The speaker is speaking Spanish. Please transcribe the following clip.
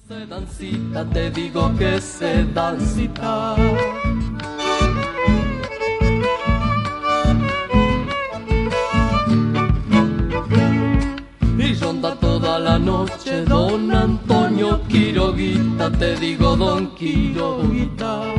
Se dan cita, te digo que se dan cita. Y ronda toda la noche don Antonio Quiroguita, te digo don Quiroguita.